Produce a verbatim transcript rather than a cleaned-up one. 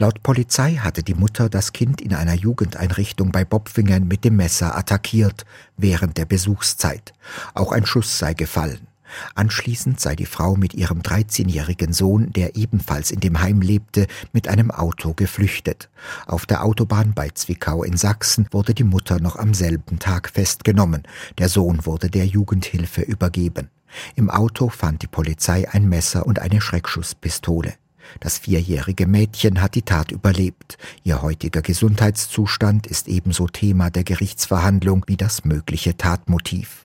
Laut Polizei hatte die Mutter das Kind in einer Jugendeinrichtung bei Bopfingen mit dem Messer attackiert, während der Besuchszeit. Auch ein Schuss sei gefallen. Anschließend sei die Frau mit ihrem dreizehnjährigen Sohn, der ebenfalls in dem Heim lebte, mit einem Auto geflüchtet. Auf der Autobahn bei Zwickau in Sachsen wurde die Mutter noch am selben Tag festgenommen. Der Sohn wurde der Jugendhilfe übergeben. Im Auto fand die Polizei ein Messer und eine Schreckschusspistole. Das vierjährige Mädchen hat die Tat überlebt. Ihr heutiger Gesundheitszustand ist ebenso Thema der Gerichtsverhandlung wie das mögliche Tatmotiv.